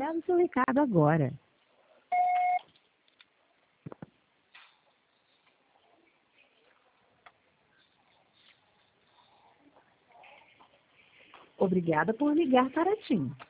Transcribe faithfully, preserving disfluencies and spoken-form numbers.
enviado seu recado agora. Obrigada por ligar para a TIM.